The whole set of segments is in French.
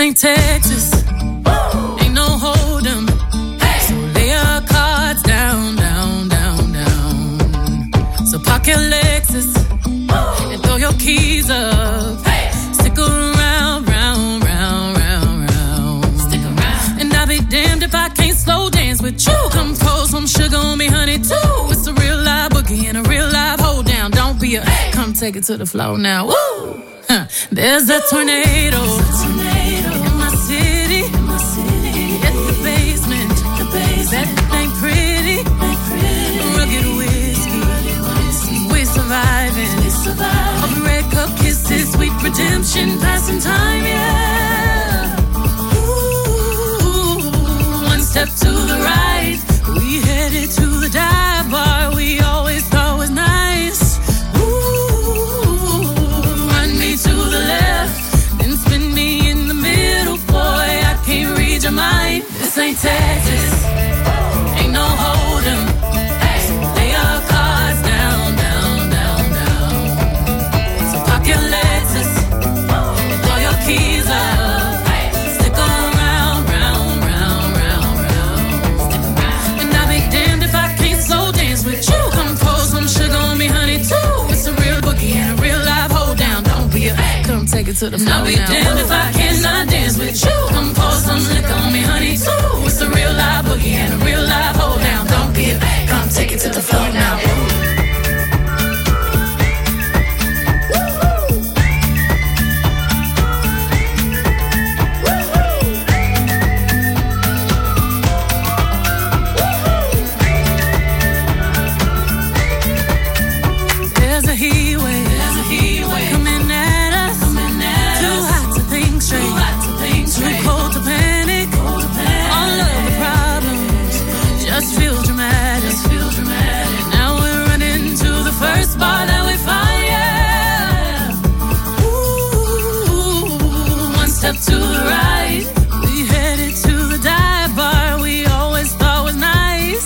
ain't Texas. Ain't no hold'em. So lay your cards down, down, down, down. So park your Lexus and throw your keys up. Stick around, round, round, round, round. Stick around. And I'll be damned if I can't slow dance with you. Come pour some sugar on me, honey, too. It's a real live boogie and a real live hold down. Don't be a come take it to the floor now. Woo! There's a tornado. In my city. At the basement. That ain't pretty. Rugged whiskey. We're surviving. All the red cup kisses, sweet redemption, passing time, yeah. Ooh, one step to the right. We headed to the dive bar we always thought was nice. To the left, then spin me in the middle, boy, I can't read your mind. This ain't Texas, ain't no hold'em. So lay your cards down, down, down, down. So park your Lexus and throw your keys up. Stick around, round, round, round, round. And I'll be damned if I can't slow dance with you. Come pour some sugar on me, honey, too. It's a real boogie and a real live hold down. Come take it to the floor. I'll be damned if I cannot dance with you. Come pour some liquor on me, honey, too. It's a real live boogie and a real live hold down. Don't be a come take it to the floor now. There's a heat wave. Coming at us. Too hot to think straight. Too cold to panic. All of the problems just feel dramatic. Now we're running to the first bar that we find, yeah. Ooh, one step to the right. We headed to the dive bar we always thought was nice.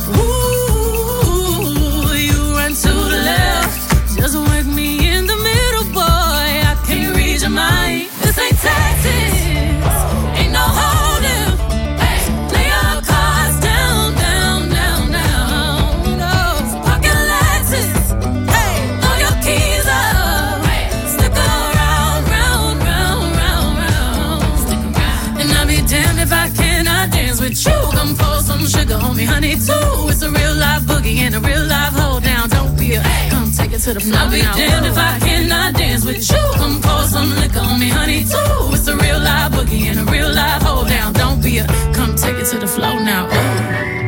Ooh, you run to the left. Just work me in the middle, boy, I can't read your mind. This ain't Texas, ain't no hold'em. Lay your cards down, down, down, down. No, park your Lexus, throw your keys up. Stick around, round, round, round, round. And I'll be damned if I cannot dance with you. Come pour some sugar on me, honey, too. It's a real live boogie and a real live hold down. Don't be a come take it to the floor. I'll be damned if I cannot dance with you. Come pour some liquor on me, honey, too. It's a real live boogie and a real live hold down. Don't be a come take it to the floor now. Ooh.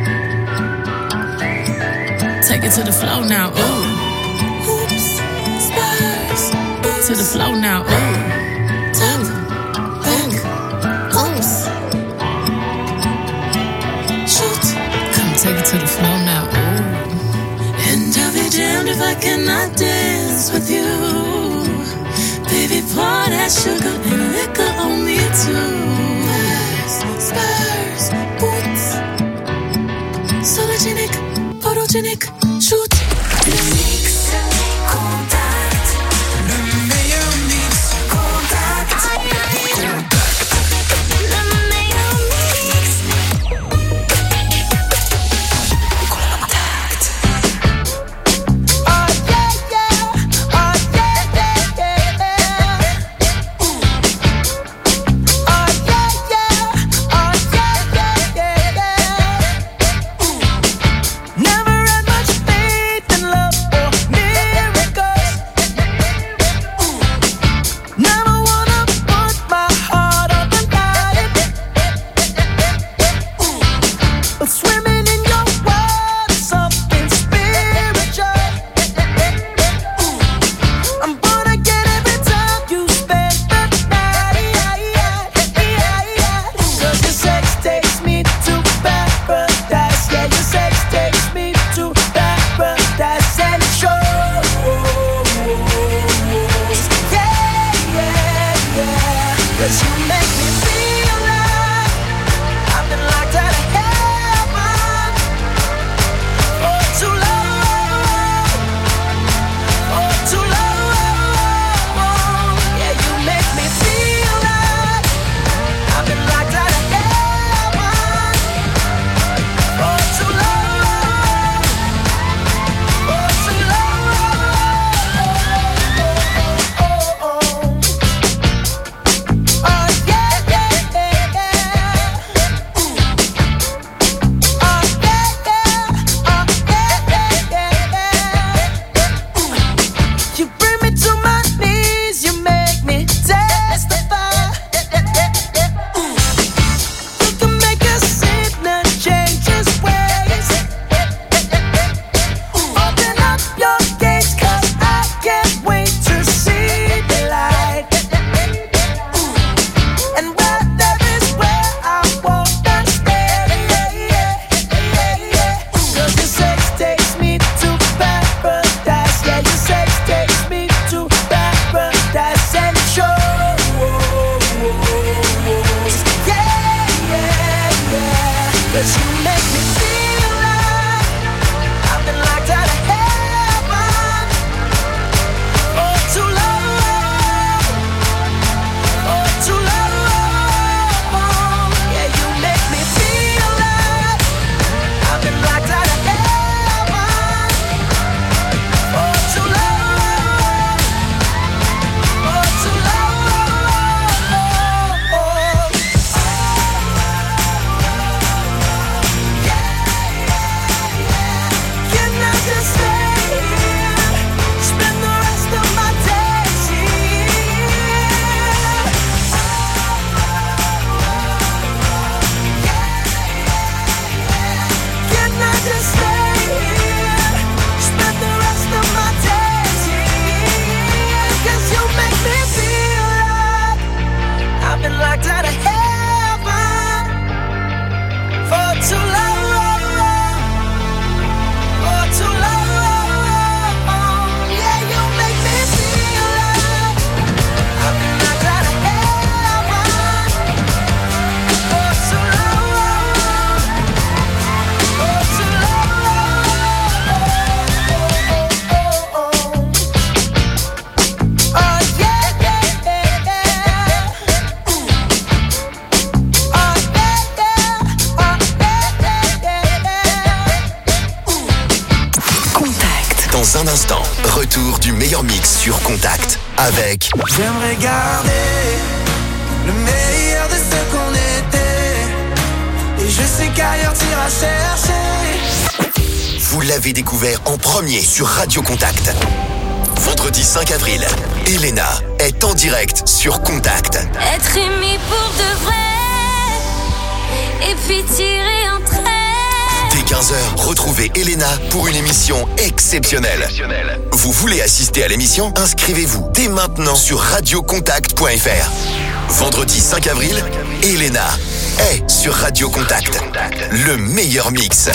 Take it to the floor now. Ooh. Oops, Spurs. To the floor now. Ooh. Top, back, oops. Shoot. Come take it to the floor now. Ooh. And I'll be damned if I cannot dance with you. Baby, pour that sugar and liquor on me too. Spurs, boots. Sologenic, photogenic, shoot. Le mix, contact. Le meilleur mix, contact. Le meilleur mix. Contact. Never had much been locked out of heaven for too long, for too long. Yeah, you make me feel like I've been locked out of heaven for too long, for too long. Oh yeah. Dans un instant, retour du meilleur mix sur Contact avec... J'aimerais garder le meilleur de ce qu'on était. Et je sais qu'ailleurs t'iras chercher. Vous l'avez découvert en premier sur Radio Contact. Vendredi 5 avril, Elena est en direct sur Contact. Être aimé pour de vrai, et puis tirer un trait. Dès 15h, retrouvez Elena pour une émission exceptionnelle. Vous voulez assister à l'émission? Inscrivez-vous dès maintenant sur radiocontact.fr. Vendredi 5 avril, Elena est sur Radio Contact. Le meilleur mix.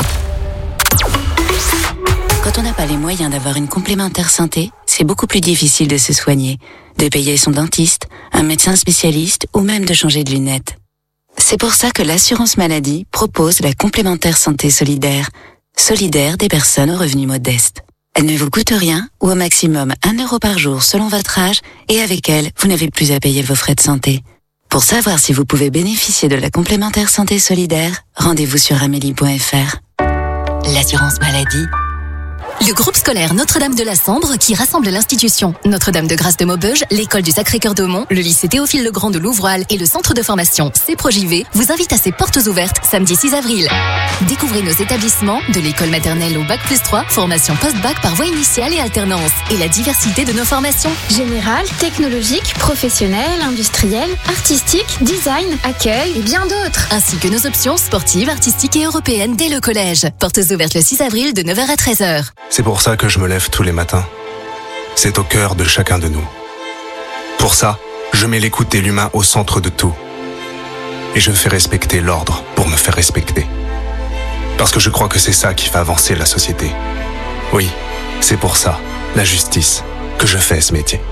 Quand on n'a pas les moyens d'avoir une complémentaire santé, c'est beaucoup plus difficile de se soigner, de payer son dentiste, un médecin spécialiste ou même de changer de lunettes. C'est pour ça que l'assurance maladie propose la complémentaire santé solidaire. Solidaire des personnes aux revenus modestes. Elle ne vous coûte rien ou au maximum 1 euro par jour selon votre âge et avec elle, vous n'avez plus à payer vos frais de santé. Pour savoir si vous pouvez bénéficier de la complémentaire santé solidaire, rendez-vous sur amélie.fr. L'assurance maladie. Le groupe scolaire Notre-Dame de la Sambre, qui rassemble l'institution Notre-Dame de Grâce de Maubeuge, l'école du Sacré-Cœur d'Aumont, le lycée Théophile Legrand de Louvroil et le centre de formation CEPROJV vous invite à ses portes ouvertes samedi 6 avril. Découvrez nos établissements, de l'école maternelle au Bac+3, formation post-bac par voie initiale et alternance, et la diversité de nos formations. Générale, technologique, professionnelle, industrielle, artistique, design, accueil et bien d'autres. Ainsi que nos options sportives, artistiques et européennes dès le collège. Portes ouvertes le 6 avril de 9h à 13h. C'est pour ça que je me lève tous les matins. C'est au cœur de chacun de nous. Pour ça, je mets l'écoute et l'humain au centre de tout. Et je fais respecter l'ordre pour me faire respecter. Parce que je crois que c'est ça qui fait avancer la société. Oui, c'est pour ça, la justice, que je fais ce métier.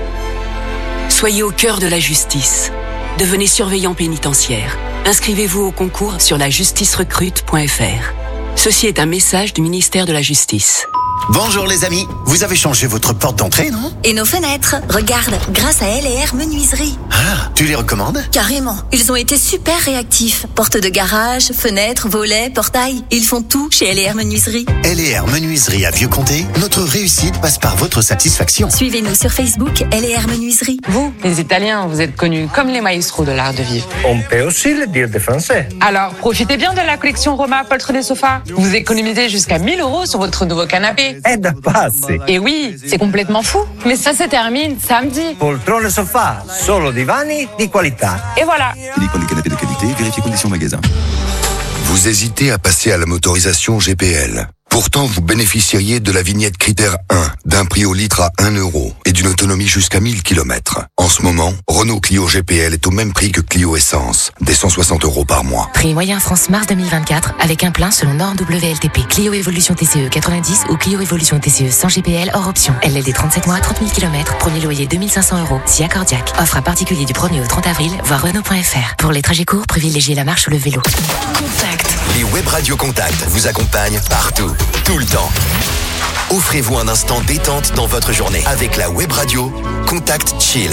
Soyez au cœur de la justice. Devenez surveillant pénitentiaire. Inscrivez-vous au concours sur lajusticerecrute.fr. Ceci est un message du ministère de la Justice. Bonjour les amis, vous avez changé votre porte d'entrée, non? Et nos fenêtres, regarde, grâce à L&R Menuiserie. Ah, tu les recommandes? Carrément, ils ont été super réactifs. Portes de garage, fenêtres, volets, portails, ils font tout chez L&R Menuiserie. L&R Menuiserie à Vieux-Comté, notre réussite passe par votre satisfaction. Suivez-nous sur Facebook, L&R Menuiserie. Vous, les Italiens, vous êtes connus comme les maestros de l'art de vivre. On peut aussi le dire des Français. Alors, profitez bien de la collection Roma Poltre des Sofas. Vous économisez jusqu'à 1 000 € sur votre nouveau canapé. È da pazzi. Et oui, c'est complètement fou. Mais ça se termine samedi. Poltrone sofà, solo divani di qualità. Et voilà. Uniquement des canapés de qualité, vérifiez conditions magasin. Vous hésitez à passer à la motorisation GPL. Pourtant, vous bénéficieriez de la vignette critère 1, d'un prix au litre à 1 euro et d'une autonomie jusqu'à 1000 km. En ce moment, Renault Clio GPL est au même prix que Clio Essence, des 160 € par mois. Prix moyen France mars 2024 avec un plein selon norme WLTP. Clio Evolution TCE 90 ou Clio Evolution TCE sans GPL hors option. LLD 37 mois, 30 000 km, premier loyer 2 500 €, si accordiaque. Offre à particulier du 1er au 30 avril, voir Renault.fr. Pour les trajets courts, privilégiez la marche ou le vélo. Contact. Les web radio Contact vous accompagnent partout, tout le temps. Offrez-vous un instant détente dans votre journée avec la web radio Contact Chill.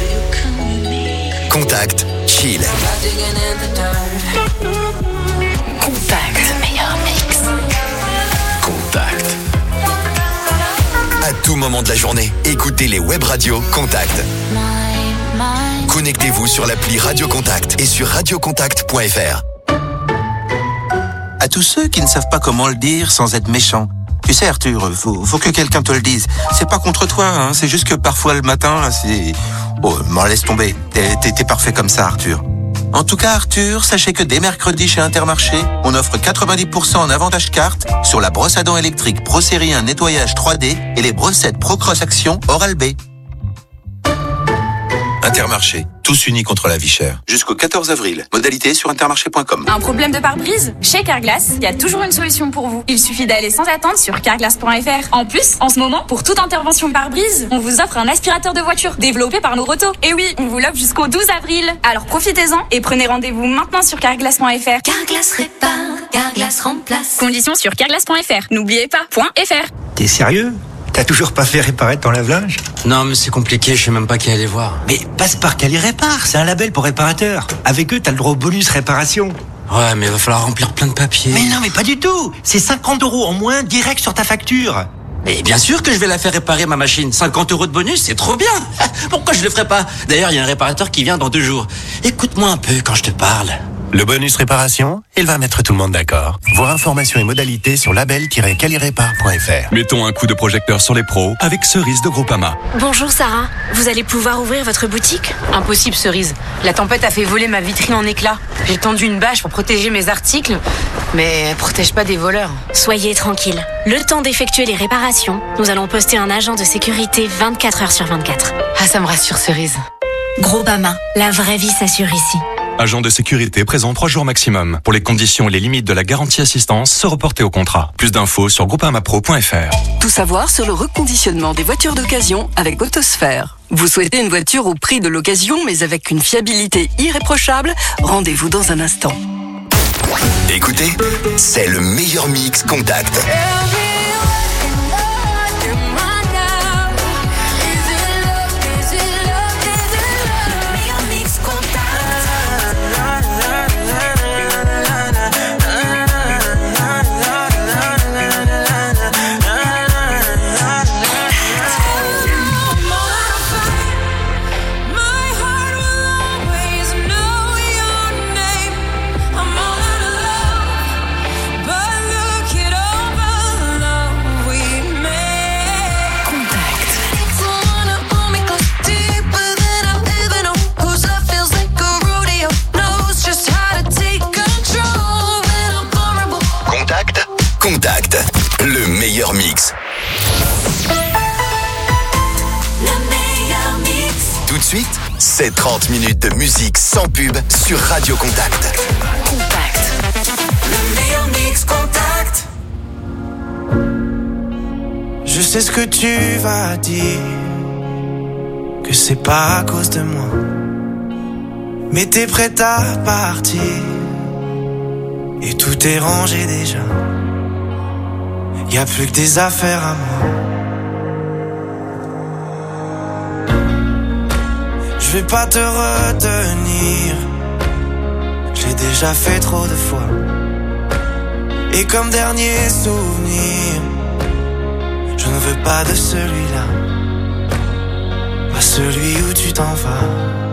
Contact Chill. Contact, meilleur mix. Contact. À tout moment de la journée, écoutez les web radios Contact. Connectez-vous sur l'appli Radio Contact et sur radiocontact.fr. À tous ceux qui ne savent pas comment le dire sans être méchant. Tu sais Arthur, faut que quelqu'un te le dise. C'est pas contre toi, hein, c'est juste que parfois le matin, là, c'est... Oh, m'en laisse tomber. T'es parfait comme ça, Arthur. En tout cas, Arthur, sachez que dès mercredi chez Intermarché, on offre 90% en avantage carte sur la brosse à dents électrique Pro Série 1 nettoyage 3D et les brossettes Pro Cross Action Oral-B. Intermarché, tous unis contre la vie chère. Jusqu'au 14 avril. Modalité sur intermarché.com. Un problème de pare-brise? Chez Carglass, il y a toujours une solution pour vous. Il suffit d'aller sans attendre sur carglass.fr. En plus, en ce moment, pour toute intervention pare-brise, on vous offre un aspirateur de voiture développé par Noroto. Et oui, on vous l'offre jusqu'au 12 avril. Alors profitez-en et prenez rendez-vous maintenant sur carglass.fr. Carglass répare, Carglass remplace. Conditions sur carglass.fr. N'oubliez pas, .fr. T'es sérieux? T'as toujours pas fait réparer ton lave-linge? Non, mais c'est compliqué, je sais même pas qui aller voir. Mais passe par Cali Répare, c'est un label pour réparateurs. Avec eux, t'as le droit au bonus réparation. Ouais, mais il va falloir remplir plein de papiers. Mais non, mais pas du tout. C'est 50 € en moins direct sur ta facture. Mais bien sûr que je vais la faire réparer, ma machine. 50 € de bonus, c'est trop bien. Pourquoi je le ferais pas? D'ailleurs, il y a un réparateur qui vient dans 2 jours. Écoute-moi un peu quand je te parle. Le bonus réparation, il va mettre tout le monde d'accord. Voir informations et modalités sur label-calirépare.fr. Mettons un coup de projecteur sur les pros avec Cerise de Groupama. Bonjour Sarah, vous allez pouvoir ouvrir votre boutique? Impossible Cerise, la tempête a fait voler ma vitrine en éclats. J'ai tendu une bâche pour protéger mes articles, mais elle protège pas des voleurs. Soyez tranquille, le temps d'effectuer les réparations, nous allons poster un agent de sécurité 24 heures sur 24. Ah, ça me rassure Cerise. Groupama, la vraie vie s'assure ici. Agent de sécurité présent 3 jours maximum. Pour les conditions et les limites de la garantie assistance, se reporter au contrat. Plus d'infos sur groupamapro.fr. Tout savoir sur le reconditionnement des voitures d'occasion avec Autosphère. Vous souhaitez une voiture au prix de l'occasion mais avec une fiabilité irréprochable? Rendez-vous dans un instant. Écoutez, c'est le meilleur mix Contact. Contact, le meilleur mix. Le meilleur mix. Tout de suite, c'est 30 minutes de musique sans pub sur Radio Contact. Contact. Le meilleur mix Contact. Je sais ce que tu vas dire, que c'est pas à cause de moi, mais t'es prête à partir et tout est rangé déjà. Y'a plus que des affaires à moi. Je vais pas te retenir, je l'ai déjà fait trop de fois. Et comme dernier souvenir, je ne veux pas de celui-là, pas celui où tu t'en vas.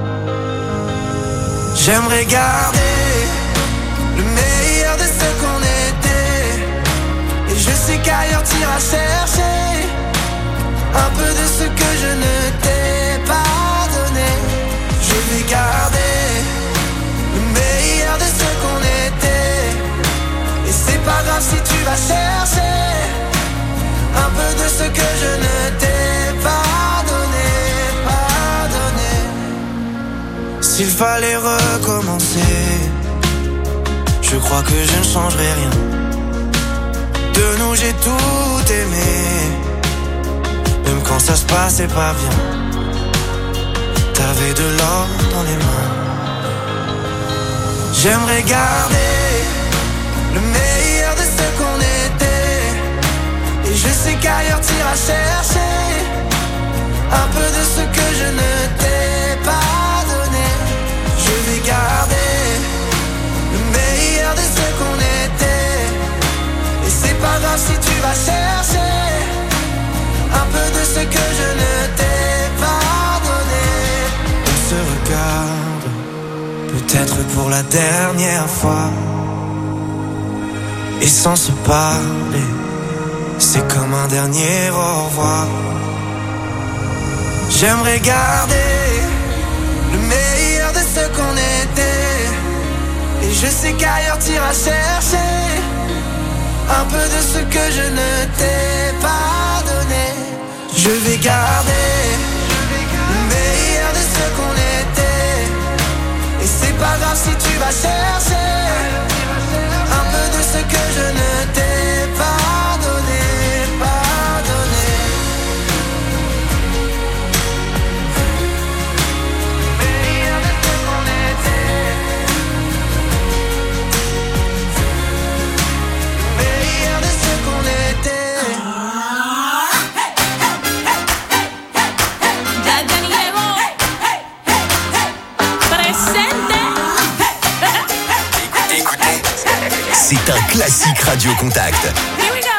J'aimerais garder le meilleur de ce qu'on était, et je sais qu'ailleurs t'iras chercher un peu de ce que je ne t'ai pas donné. Je vais garder le meilleur de ce qu'on était, et c'est pas grave si tu vas chercher un peu de ce que je ne t'ai pas donné, pas donné. S'il fallait recommencer, je crois que je ne changerai rien. De nous j'ai tout aimé, même quand ça se passait pas bien. T'avais de l'or dans les mains. J'aimerais garder le meilleur de ce qu'on était, et je sais qu'ailleurs t'iras chercher un peu de ce que je ne t'ai pas donné. Je vais garder le meilleur de ce qu'on était, et c'est pas grave si tu vas chercher un peu de ce que je ne t'ai pas donné. On se regarde, peut-être pour la dernière fois, et sans se parler, c'est comme un dernier au revoir. J'aimerais garder le meilleur de ce qu'on était, et je sais qu'ailleurs t'iras chercher un peu de ce que je ne t'ai pas donné. Je vais garder le meilleur de ce qu'on pas grave si tu vas chercher un peu de ce que je ne t'ai pas donné, meilleur de ce qu'on était, meilleur de ce qu'on était. Écoutez, c'est un classique Radio Contact. Here we go.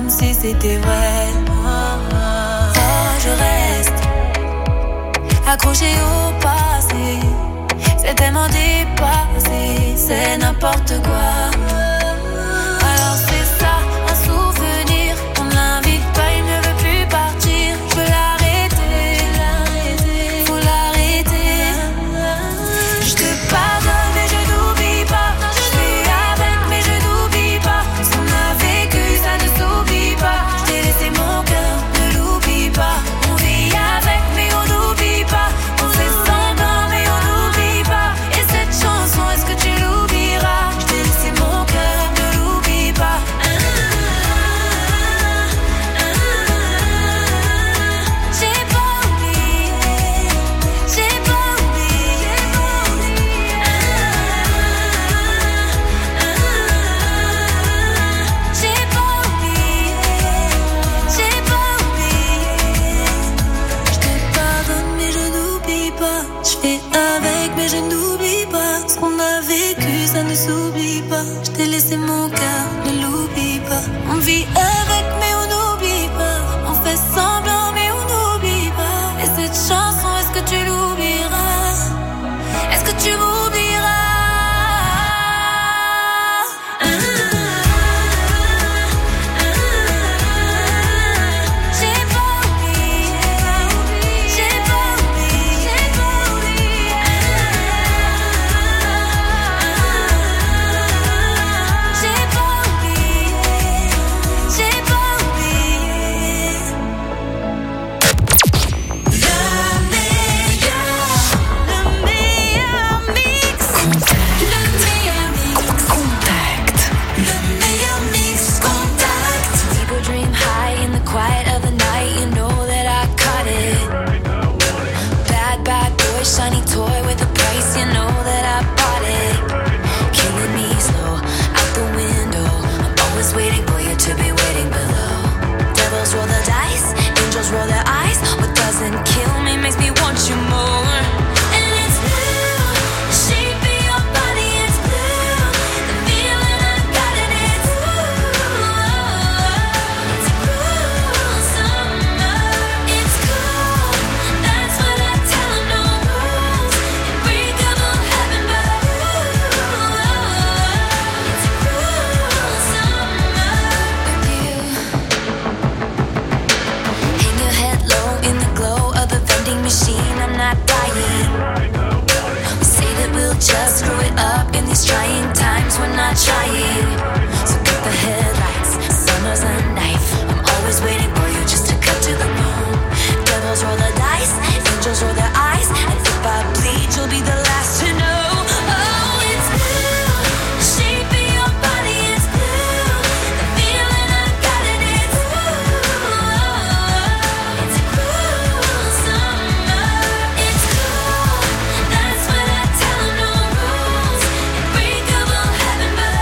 comme si c'était vrai. Oh, je reste accroché au passé. C'est tellement dépassé, c'est n'importe quoi. Alors c'est ça, un souvenir. On ne l'invite pas, il ne veut plus partir. Je peux l'arrêter, faut l'arrêter. Je te pardonne mais je n'oublie pas. Je fais avec mais je n'oublie pas. Ce qu'on a vécu ça ne s'oublie pas. Je t'ai laissé mon cœur, ne l'oublie pas. On vit avec mais on n'oublie pas. On fait semblant mais on n'oublie pas. Et cette chanson, est-ce que tu l'oublieras? Je t'ai laissé mon cœur, ne l'oublie pas. J'ai pas oublié, j'ai pas oublié. J'ai pas oublié, j'ai pas oublié. Je te pardonne mais je n'oublie pas. Je fais avec mais je n'oublie pas. Ce qu'on a vécu ça ne s'oublie pas. Je t'ai laissé mon cœur, ne l'oublie pas. On vit avec mais on n'oublie pas. On fait semblant mais on n'oublie pas. Et cette chanson, est-ce que tu l'oublieras? Est-ce que tu m'oublieras? J'ai pas oublié, j'ai pas oublié, j'ai pas oublié. J'ai pas oublié, j'ai pas oublié. Le meilleur mix. Le meilleur mix. Contact. Le meilleur mix. Contact. People dream high in the quiet of the night. You know that I caught it. Bad, bad boy, shiny toy with a price. You know that I bought it. Killing me slow, out the window. I'm always waiting for you to be waiting below. Devils roll the dice, angels roll their eyes. What doesn't kill me makes me want you more. And it's blue, the shape of your body is blue. The feeling I got it, it's cruel summer. It's cool, that's what I tell 'em, no rules. Unbreakable heaven, but it's cruel summer with you. Hang your head low in the glow of the vending machine. I'm not dying. We say that we'll just screw it up in these trying times. We're not trying. So cut the headlights. Summer's a knife. I'm always waiting for you just to cut to the bone. Devils roll the dice, angels roll their eyes. And if I bleed, you'll be the last to know. Oh, it's blue, the shape of your body is blue. The feeling I got it, it's cruel summer. It's cool, that's what I tell 'em, no rules. Unbreakable heaven, but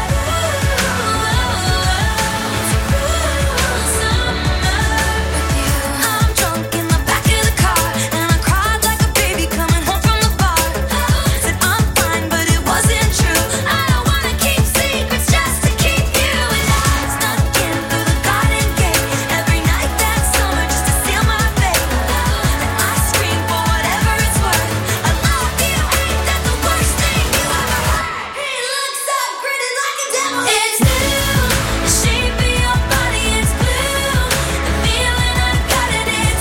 it's cruel summer with you. I'm drunk in the back of the car, and I cried like a baby coming home from the bar. Said I'm fine, but it wasn't true. I don't wanna keep secrets just to keep you alive. Snuck in through the garden gate every night that summer just to seal my fate. And I scream for whatever it's worth. I love you, ain't that the worst thing you ever heard? He looks so pretty like a devil. It's blue, the shape of your body is blue. The feeling I got it, it's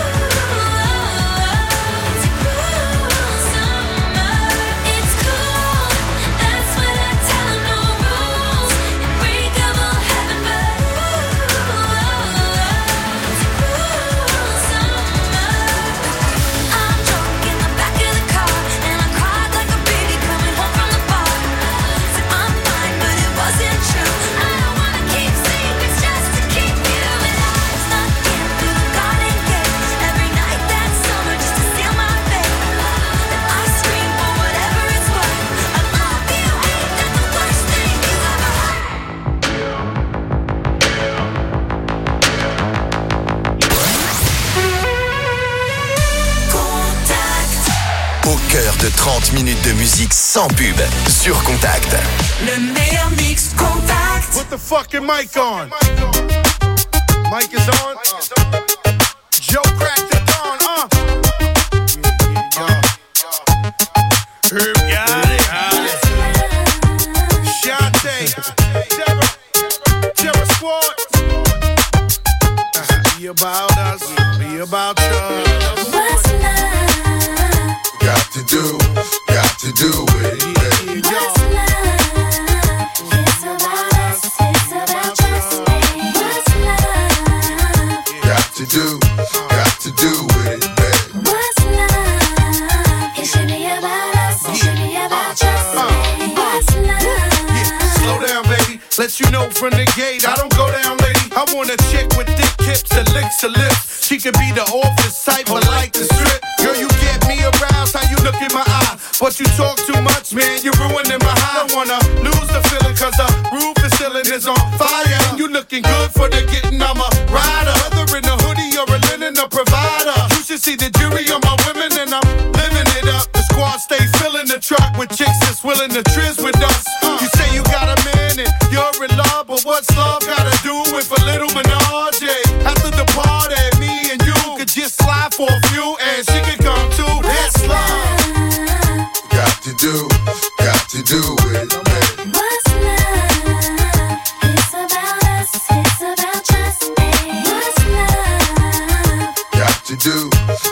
cruel summer. It's cool, that's what I tell 'em, no rules. Unbreakable heaven, but it's cruel summer. I'm drunk in the back of the car, and I cried like a baby coming home from the bar. Said I'm fine, but it wasn't true. I don't wanna keep secrets just to keep you alive. Snuck in through the garden gate every night that summer just to seal my fate. And I scream for whatever it's worth. I love you, ain't that the worst thing you ever heard? Contact. Au cœur de 30 minutes de musique sans pub sur Contact. Le meilleur mix. Contact. Put the fucking mic on. Mic is on. Joe cracked the dawn. Herb got it. Shantae. Terror Squad. Be about us. Be about you. What's love? Got to do it. What's love? It's about us. It's about just me. What's love? Got to do it, baby. What's love? It should be about us. It should be about just me. What's love? Slow down, baby. Let you know from the gate. I don't go down, lady. I want a chick with thick hips and licks her lips. She could be the office type, but like the strip. Girl, you get me aroused, how you look in my eye. But you talk too much, man, you're ruining my high. I don't wanna lose the feeling, cause the roof is ceiling is on fire. And you looking good for the getting, I'm a rider. Whether in a hoodie or a linen, a provider. You should see the jury on my women, and I'm living it up. The squad stay filling the truck with chicks that's willing to trizz with us. You say you got a man and you're in love, but what's love gotta do with a little menage? After the party, me and you could just slide for a few, and she could come too. That's love. Got to do it, baby. What's love? It's about us. It's about just me. What's love? Got to do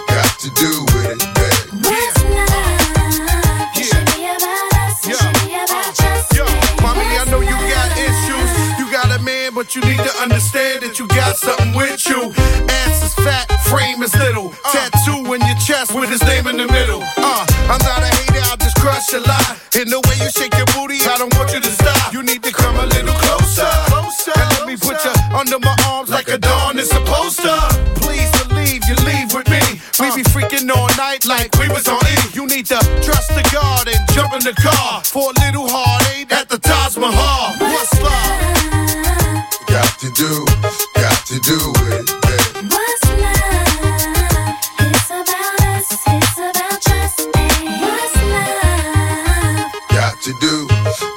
it, baby. What's love? It should be about us. It should be about just me. Mommy, I know you got issues. You got a man, but you need to understand that you got something with you. Ass is fat, frame is little. Tattoo in your chest with his name in the middle. I'm not a hater, I'll just crush a lie. In the way you shake your booty, I don't want you to stop. You need to come a little closer. And let me put you under my arms like a dawn is supposed to. Please believe you leave with me. We be freaking all night like we was on E. You need to trust the God and jump in the car for a little heartache at the Taj Mahal. What's love? Got to do it, baby. What's love? It's about us. It's about just me. What's love? Got to do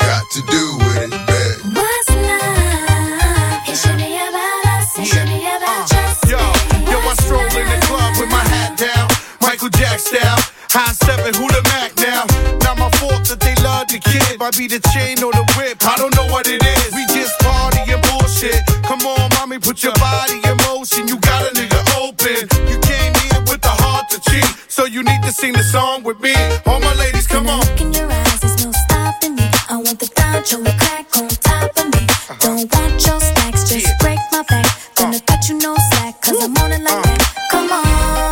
it, baby. What's love? It should be about us. It should be about just me. Yo, I stroll in the club with my hat down, Michael Jack style. High stepping, who the Mac now? Not my fault that they love the kid. Might be the chain or the whip, I don't know what it is. We just party and bullshit. Come on, mommy, put your body in motion. You got a nigga open. You came here with the heart to cheat, so you need to sing the song with me. All my ladies, come on. Look in your eyes, there's no stopping me. I want the ganja with crack on top of me. Don't want your stacks, just break my back. Gonna cut you no slack, cause I'm on it like that. Come on.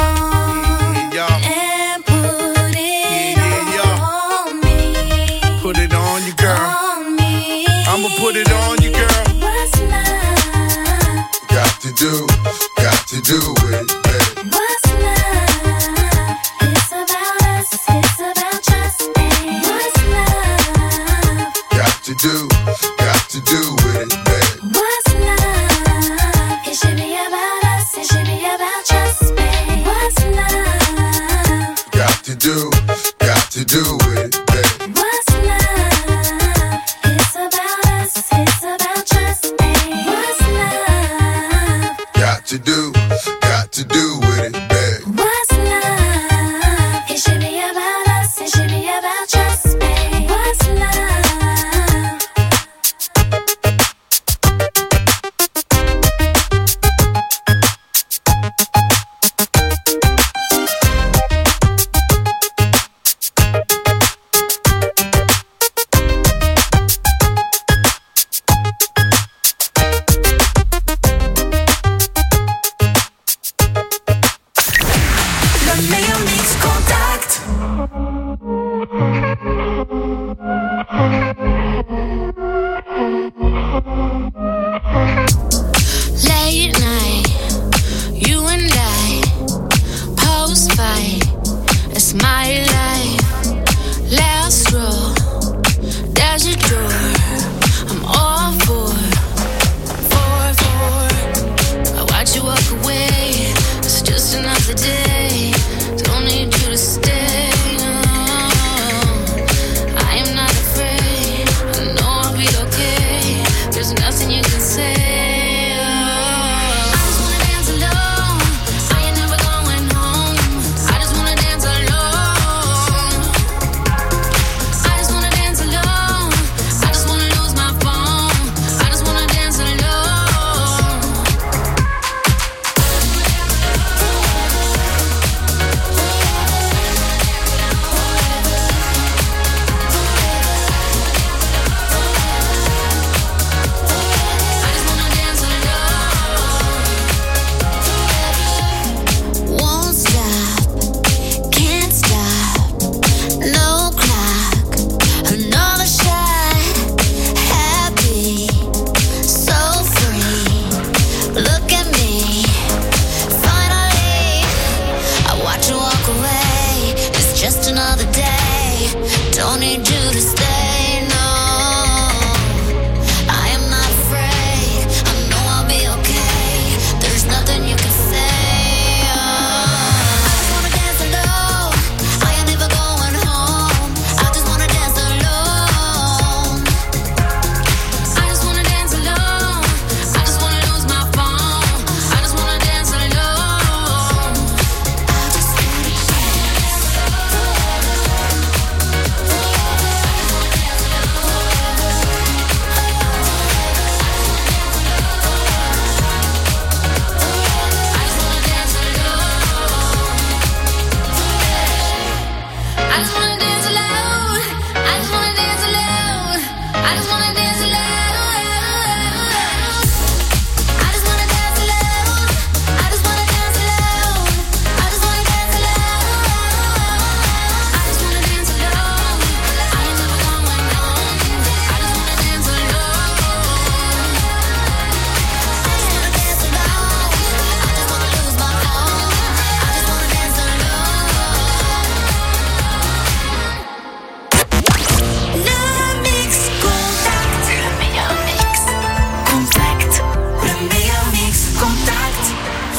And put it on me. Put it on you, girl. On me. I'ma put it on you, girl. What's love? Got to do it, baby. What's love? It's about us. It's about just me. What's love? Got to do it, baby. What's love? It should be about us. It should be about just me. What's love? Got to do it, baby. What's love? It's about us. It's about just me. What's love? Got to do it, baby. What's love? It should be about us. It should be about just me. What's love?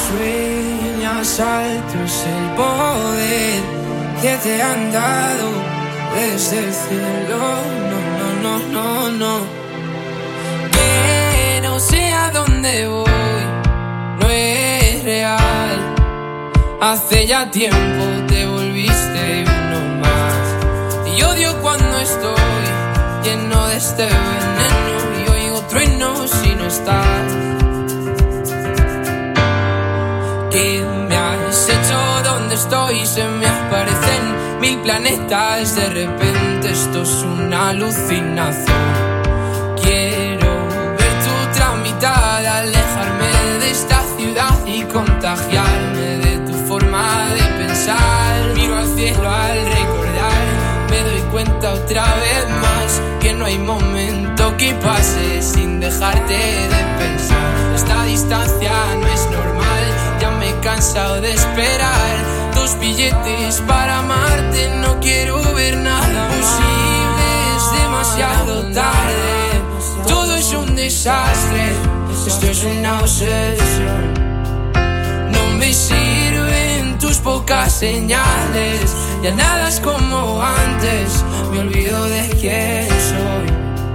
sueñas alto es el poder que te han dado desde el cielo. No. Que no sé a dónde voy, no es real. Hace ya tiempo te volviste uno más. Y odio cuando estoy lleno de este veneno y oigo truenos si no estás. ¿Qué me has hecho? ¿Dónde estoy? Se me aparecen 1000 planetas. De repente esto es una alucinación. Quiero ver tu otra mitad, alejarme de esta ciudad y contagiarme de tu forma de pensar. Miro al cielo al recordar, me doy cuenta otra vez más que no hay momento que pase sin dejarte de pensar. Esta distancia no es normal, ya me he cansado de esperar. 2 billetes para amarte, no quiero ver nada posible, es demasiado tarde. Todo es un desastre, esto es una obsesión. No me sirven tus pocas señales, ya nada es como antes, me olvido de quién soy.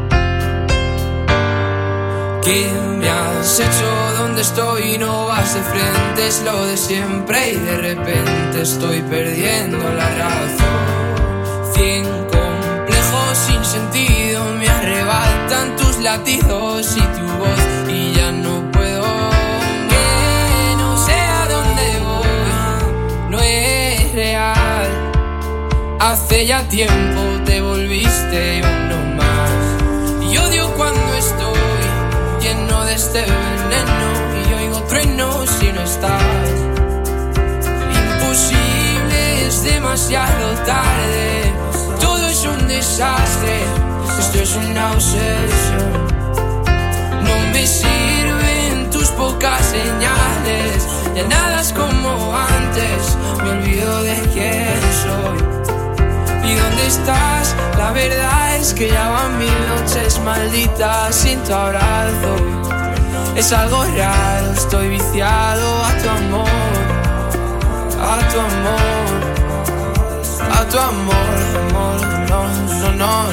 ¿Qué me has hecho? ¿Dónde estoy? No vas de frente, es lo de siempre y de repente estoy perdiendo la razón. 100 complejos sin sentido me arrebatan tus latidos y tu voz y ya no puedo. Que no sé a dónde voy, no es real. Hace ya tiempo te volviste uno más. Y odio cuando estoy lleno de este veneno y oigo truenos si no estás. Imposible, es demasiado tarde. Todo es un desastre, esto es una obsesión. No me sirven tus pocas señales, ya nada es como antes, me olvido de quién soy. ¿Y dónde estás? La verdad es que ya van 1000 noches malditas sin tu abrazo. Es algo raro, estoy viciado a tu amor, a tu amor, a tu amor, amor, no.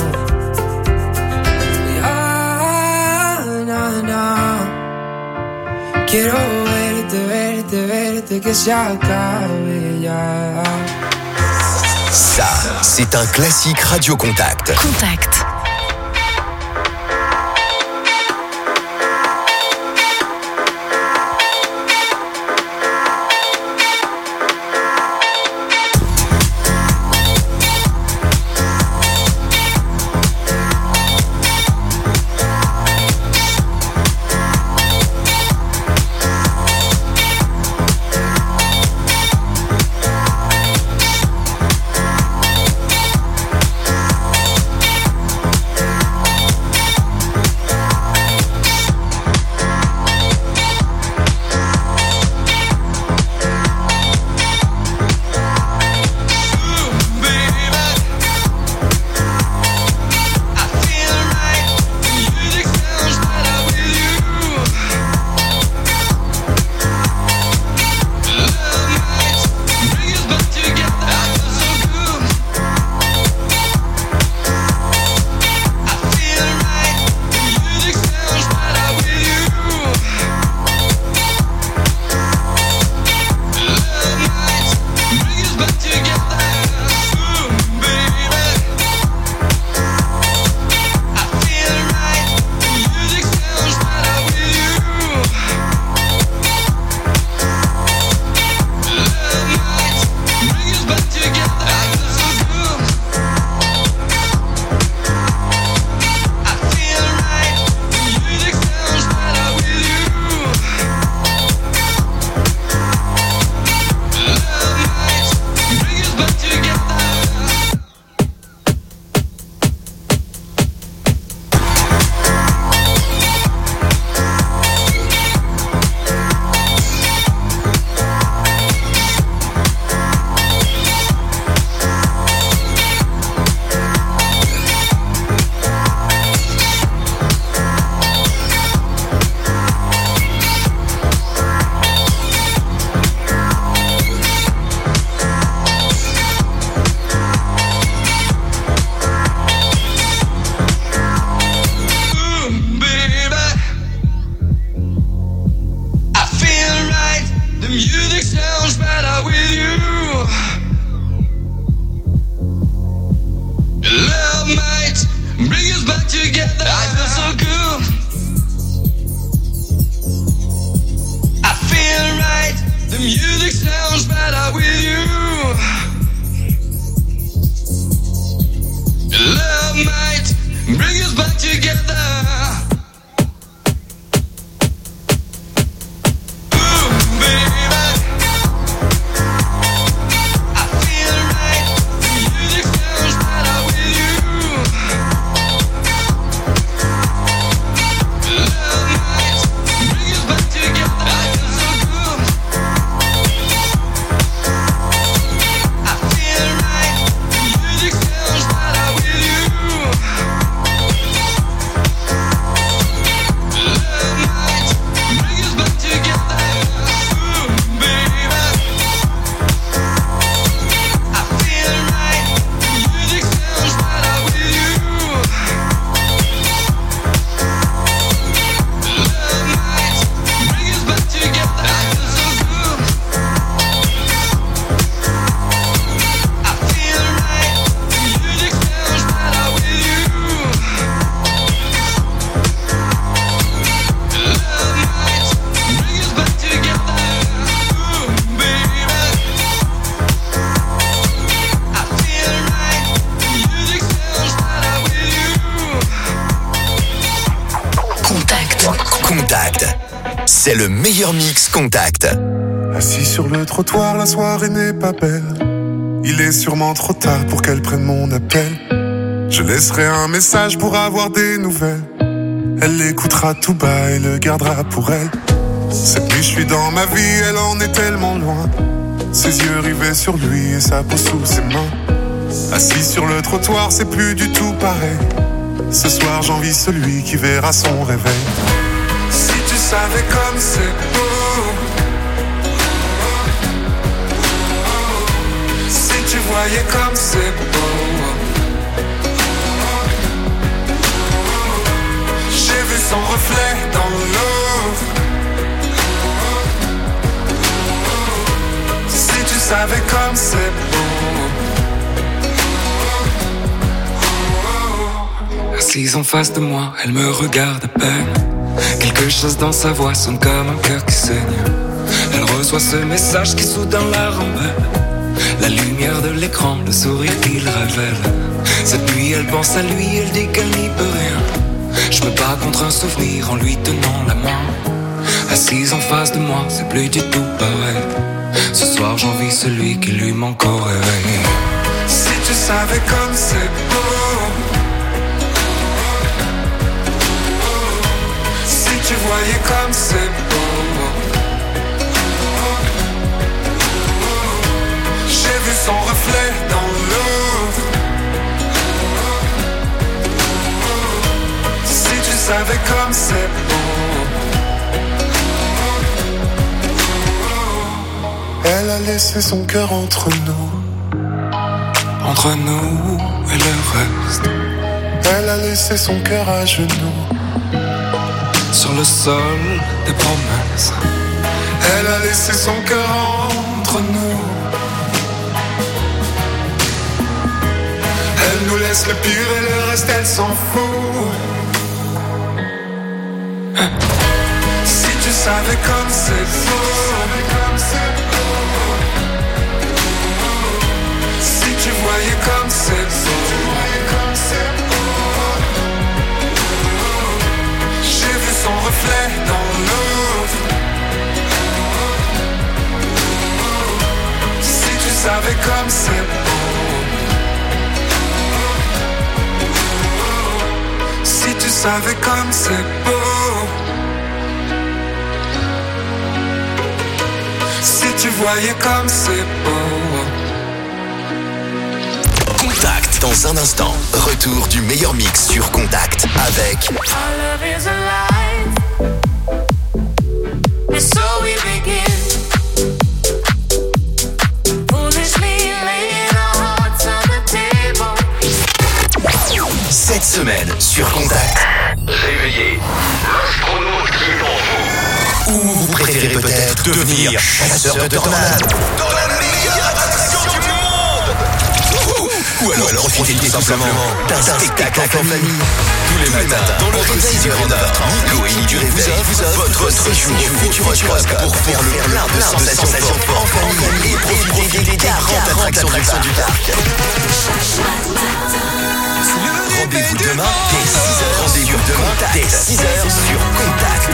Quiero verte, que se acabe ya. Ça, c'est un classique Radio Contact. Contact. The music sounds better with you. Love might bring us back together. I feel so good. I feel right. The music sounds better with you. Love might bring us back together. C'est le meilleur mix Contact. Assis sur le trottoir, la soirée n'est pas belle. Il est sûrement trop tard pour qu'elle prenne mon appel. Je laisserai un message pour avoir des nouvelles. Elle l'écoutera tout bas et le gardera pour elle. Cette nuit je suis dans ma vie, elle en est tellement loin. Ses yeux rivés sur lui et sa peau sous ses mains. Assis sur le trottoir, c'est plus du tout pareil. Ce soir j'envie celui qui verra son réveil. Si tu savais comme c'est beau, si tu voyais comme c'est beau, j'ai vu son reflet dans l'eau. Si tu savais comme c'est beau. Assise en face de moi, elle me regarde à peine. Quelque chose dans sa voix sonne comme un cœur qui saigne. Elle reçoit ce message qui soudain la rembelle. La lumière de l'écran, le sourire qu'il révèle. Cette nuit elle pense à lui, elle dit qu'elle n'y peut rien. Je me bats contre un souvenir en lui tenant la main. Assise en face de moi, c'est plus du tout pareil. Ce soir j'envie celui qui lui manque au réveil. Si tu savais comme c'est beau, tu voyais comme c'est beau. J'ai vu son reflet dans l'eau. Si tu savais comme c'est beau. Elle a laissé son cœur entre nous et le reste. Elle a laissé son cœur à genoux sur le sol des promesses. Elle a laissé son cœur entre nous. Elle nous laisse le pire et le reste elle s'en fout. Si tu savais comme c'est beau, si tu voyais comme c'est beau. Son reflet dans l'eau. Si tu savais comme c'est beau. Si tu savais comme c'est beau. Si tu voyais comme c'est beau. Contact dans un instant. Retour du meilleur mix sur Contact avec And so we begin. Foolishly laying our hearts on the table. Cette semaine sur Contact. Réveillez l'astronaute qui est en vous. Ou vous préférez peut-être devenir chasseur de tornades dans la meilleure attraction du monde. Ou alors profitez tout simplement d'un spectacle en famille. Tous les matins, dans le réveil du Grand-Dame, Nico et Nico vous offrent votre séjour au Futuroscope pour faire le plein de sensations fortes en famille et profiter des 40 attractions du parc. Rendez-vous demain dès 6h. Rendez-vous demain dès 6h sur Contact.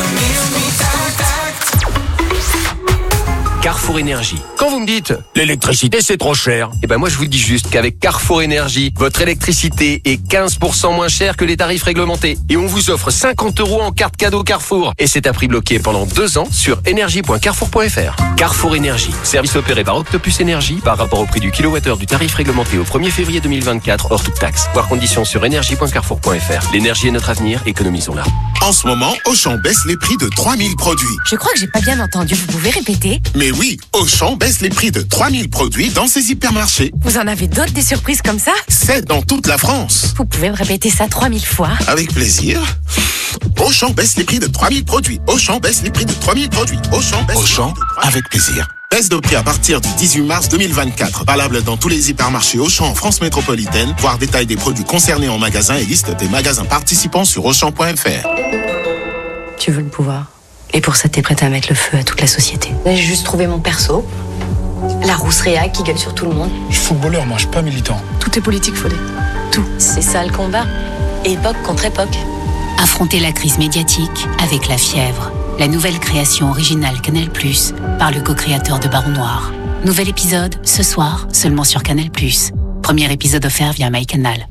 Carrefour Énergie. Quand vous me dites l'électricité c'est trop cher, eh ben moi je vous dis juste qu'avec Carrefour Énergie, votre électricité est 15% moins chère que les tarifs réglementés. Et on vous offre 50 € en carte cadeau Carrefour. Et c'est à prix bloqué pendant 2 ans sur énergie.carrefour.fr. Carrefour Énergie. Service opéré par Octopus Énergie par rapport au prix du kilowattheure du tarif réglementé au 1er février 2024 hors toute taxe. Voir conditions sur énergie.carrefour.fr. L'énergie est notre avenir, économisons-la. En ce moment, Auchan baisse les prix de 3000 produits. Je crois que j'ai pas bien entendu, vous pouvez répéter? Mais oui, Auchan baisse les prix de 3000 produits dans ses hypermarchés. Vous en avez d'autres des surprises comme ça? C'est dans toute la France. Vous pouvez me répéter ça 3000 fois? Avec plaisir. Auchan baisse les prix de 3000 produits. Auchan baisse les prix de 3000 produits. Auchan baisse Auchan, avec plaisir. Baisse de prix à partir du 18 mars 2024. Valable dans tous les hypermarchés Auchan en France métropolitaine. Voir détail des produits concernés en magasin et liste des magasins participants sur Auchan.fr. Tu veux le pouvoir. Et pour ça, t'es prête à mettre le feu à toute la société. J'ai juste trouvé mon perso. La rousse réa qui gueule sur tout le monde. Je suis footballeur, moi, je suis pas militant. Tout est politique, Fodé. Tout. C'est ça le combat. Époque contre époque. Affrontez la crise médiatique avec La Fièvre, la nouvelle création originale Canal+, par le co-créateur de Baron Noir. Nouvel épisode, ce soir, seulement sur Canal+. Premier épisode offert via MyCanal.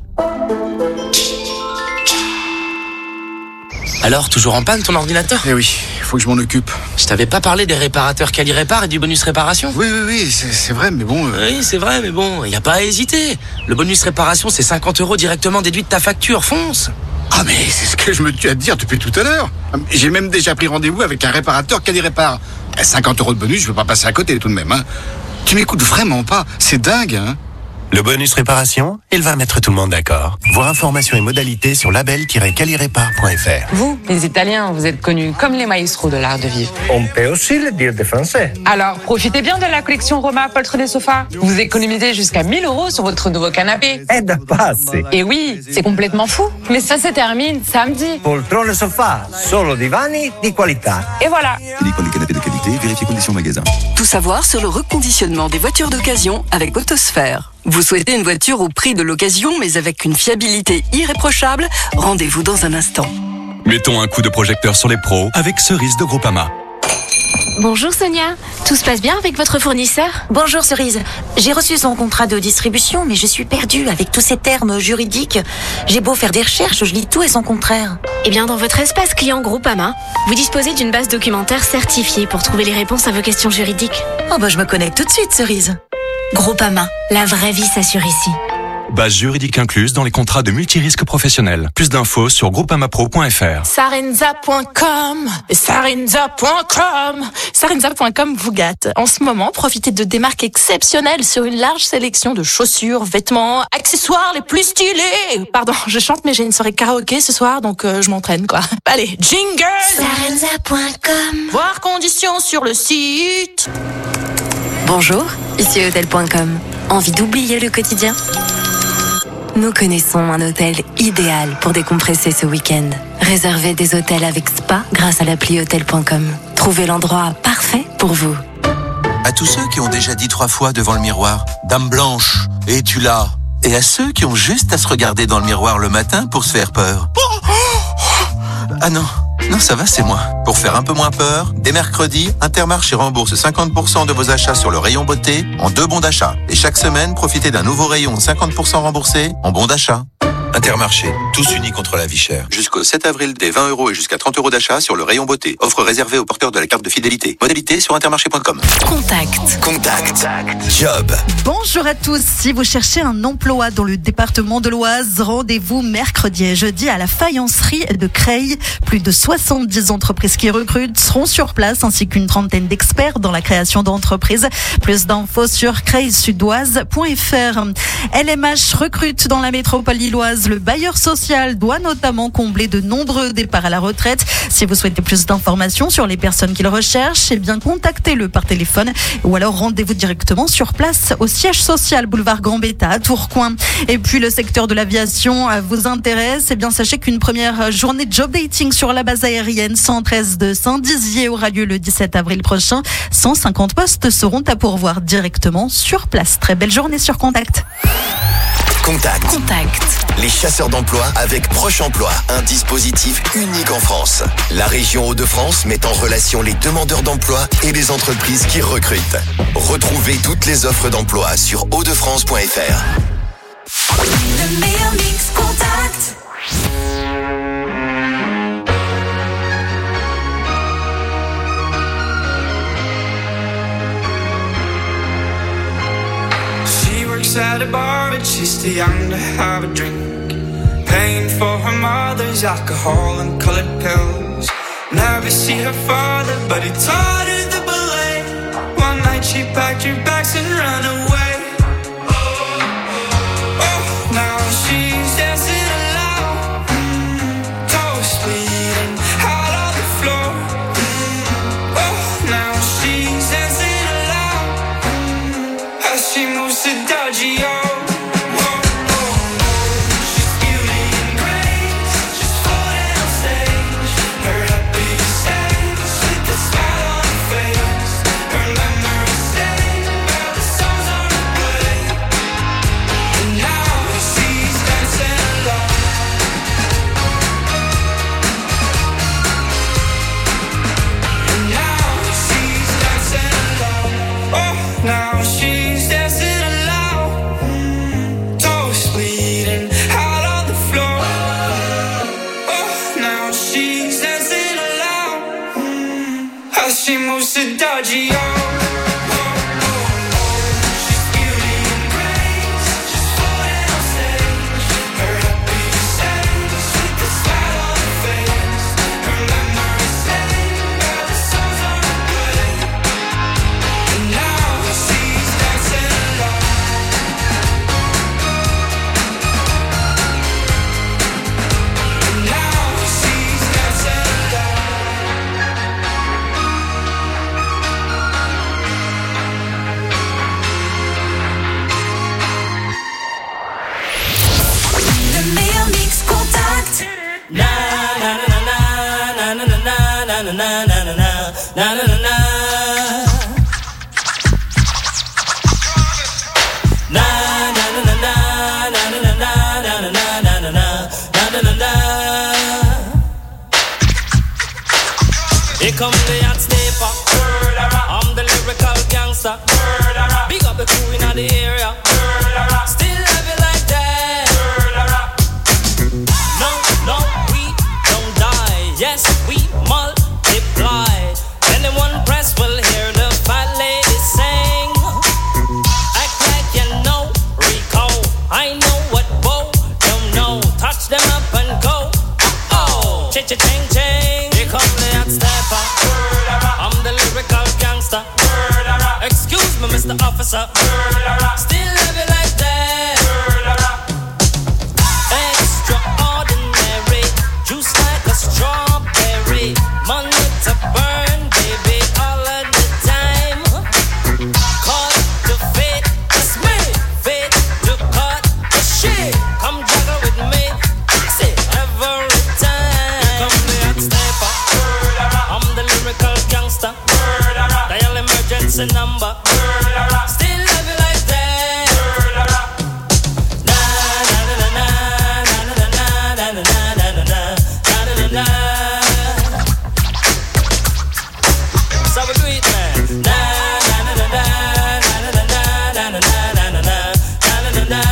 Alors, toujours en panne ton ordinateur? Eh oui, il faut que je m'en occupe. Je t'avais pas parlé des réparateurs Quali-Répar et du bonus réparation? Oui, c'est vrai, mais bon... Oui, c'est vrai, mais bon, y a pas à hésiter. Le bonus réparation, c'est 50 € directement déduit de ta facture, fonce. Ah mais c'est ce que je me tue à te dire depuis tout à l'heure. J'ai même déjà pris rendez-vous avec un réparateur Quali-Répar. 50 € de bonus, je veux pas passer à côté tout de même. Hein. Tu m'écoutes vraiment pas, c'est dingue. Hein. Le bonus réparation, il va mettre tout le monde d'accord. Voir informations et modalités sur label-qualirépar.fr. Vous, les Italiens, vous êtes connus comme les maestros de l'art de vivre. On peut aussi le dire des Français. Alors, profitez bien de la collection Roma Poltre des Sofas. Vous économisez jusqu'à 1000 € sur votre nouveau canapé. Et de passe. Et oui, c'est complètement fou. Mais ça se termine samedi. Poltrone sofà, solo divani di qualità. Et voilà. Uniquement des canapés de qualité, vérifiez conditions magasin. Tout savoir sur le reconditionnement des voitures d'occasion avec Autosphère. Vous souhaitez une voiture au prix de l'occasion, mais avec une fiabilité irréprochable? Rendez-vous dans un instant. Mettons un coup de projecteur sur les pros avec Cerise de Groupama. Bonjour Sonia, tout se passe bien avec votre fournisseur? Bonjour Cerise, j'ai reçu son contrat de distribution, mais je suis perdue avec tous ces termes juridiques. J'ai beau faire des recherches, je lis tout et son contraire. Eh bien, dans votre espace client Groupama, vous disposez d'une base documentaire certifiée pour trouver les réponses à vos questions juridiques. Oh bah je me connecte tout de suite Cerise. Groupama, la vraie vie s'assure ici. Base juridique incluse dans les contrats de multirisque professionnels. Plus d'infos sur groupamapro.fr. Sarenza.com, Sarenza.com vous gâte. En ce moment, profitez de des marques exceptionnelles sur une large sélection de chaussures, vêtements, accessoires les plus stylés. Pardon, je chante mais j'ai une soirée karaoké ce soir, donc je m'entraîne quoi. Allez, jingle. Sarenza.com. Voir conditions sur le site. Bonjour, ici Hôtel.com. Envie d'oublier le quotidien? Nous connaissons un hôtel idéal pour décompresser ce week-end. Réservez des hôtels avec spa grâce à l'appli Hôtel.com. Trouvez l'endroit parfait pour vous. À tous ceux qui ont déjà dit 3 fois devant le miroir « Dame blanche, es-tu là ?» Et à ceux qui ont juste à se regarder dans le miroir le matin pour se faire peur. Ah non, ça va, c'est moi. Pour faire un peu moins peur, dès mercredi, Intermarché rembourse 50% de vos achats sur le rayon beauté en 2 bons d'achat. Et chaque semaine, profitez d'un nouveau rayon 50% remboursé en bons d'achat. Intermarché, tous unis contre la vie chère. Jusqu'au 7 avril, des 20 € et jusqu'à 30 € d'achat sur le rayon beauté. Offre réservée aux porteurs de la carte de fidélité. Modalité sur intermarché.com. Contact. Job. Bonjour à tous. Si vous cherchez un emploi dans le département de l'Oise, rendez-vous mercredi et jeudi à la faïencerie de Creil. Plus de 70 entreprises qui recrutent seront sur place, ainsi qu'une trentaine d'experts dans la création d'entreprises. Plus d'infos sur creilsudoise.fr. LMH recrute dans la métropole lilloise entreprises. Le bailleur social doit notamment combler de nombreux départs à la retraite. Si vous souhaitez plus d'informations sur les personnes qu'il recherche, eh bien contactez-le par téléphone ou alors rendez-vous directement sur place au siège social boulevard Gambetta à Tourcoing. Et puis le secteur de l'aviation vous intéresse, eh bien sachez qu'une première journée de job dating sur la base aérienne 113 de Saint-Dizier aura lieu le 17 avril prochain. 150 postes seront à pourvoir directement sur place. Très belle journée sur Contact. Contact. Les chasseurs d'emploi avec Proche Emploi, un dispositif unique en France. La région Hauts-de-France met en relation les demandeurs d'emploi et les entreprises qui recrutent. Retrouvez toutes les offres d'emploi sur hautdefrance.fr. Le meilleur mix Contact. At a bar, but she's too young to have a drink. Paying for her mother's alcohol and colored pills. Never see her father, but he taught her the ballet. One night she packed her bags and ran away. Oh, now she's dancing alone, toes bleeding out on the floor. Oh, now she's dancing alone as she moves to Dodgy-O. Now she's dancing alone, toes bleeding out on the floor. Oh, now she's dancing alone as she moves to Dodgy-O. Here come the hot stepper. I'm the lyrical gangster. Big up the crew in the area. Still love you like that. No, we don't die. Yes, we multiply. Anyone press will hear the fat lady sing. Act like you know Rico. I know what Bo don't know. Touch them up and go. Oh, cha-cha-ching-ching. Here come the hot stepper. I'm the lyrical gangster. Excuse me, Mr. Officer. Still love you like that. Extraordinary. Juice like a strawberry. Money to burn, baby, all of the time. Cut to fit, it's me. Fit to cut the shit. Come juggle with me. Say every time. Come the hot stepper. I'm the lyrical gangster. Dial emergency number. Still love you like that. Na na na na na na na na na na na na na na. So we do it, man. Na na na na na na na na na na na na na na.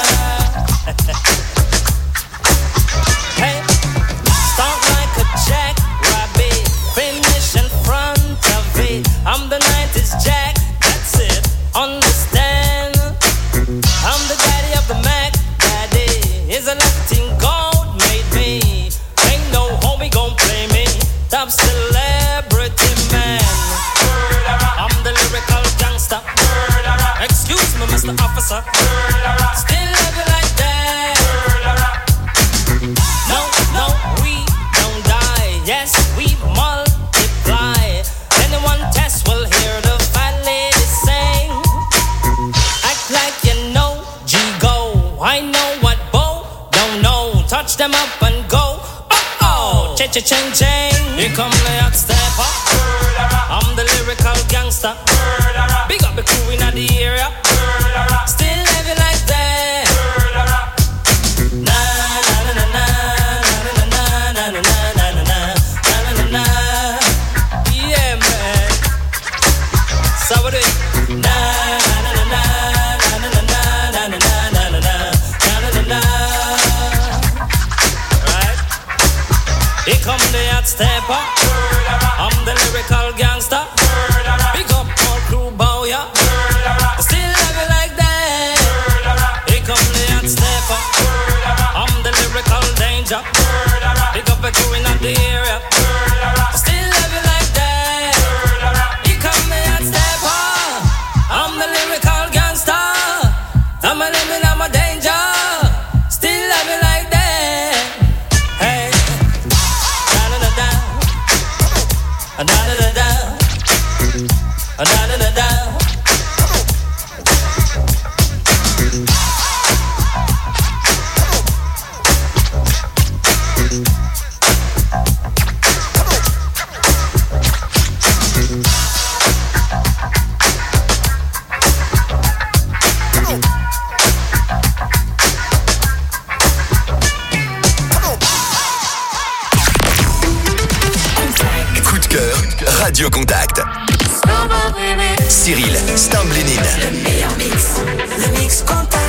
Hey, start like a jackrabbit, finish in front of it. I'm the 90s Jack Cha-cha-ching-ching. Here come the hot stepper. I'm the lyrical gangster. Big up the crew in the area. Still living like that. Na na na na na na na na na na na na na. Yeah, man. So what it? Na na na na na na na na na na na na na. Right? Here come the hot stepper. I'm the lyrical gangster. Big up all crew bow ya. Still love it like that. Here come the hot stepper. I'm the lyrical danger. Big up the crew in the area. Still love it like that. Here come the hot stepper. I'm the lyrical gangster. I'm a living, I'm a danger. Still love it like that. Hey, da da da da, da da da da, da da da da. Coup de cœur, Radio Contact. Cyril Stamblénine. Le meilleur mix. Le mix Contact.